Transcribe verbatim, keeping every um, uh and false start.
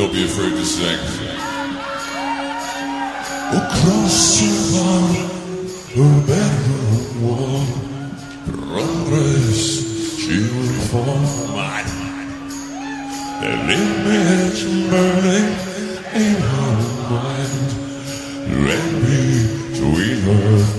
Don't be afraid to sing. Across the bar, her bedroom wall, progress she will fall. An image burning in her mind, let me to her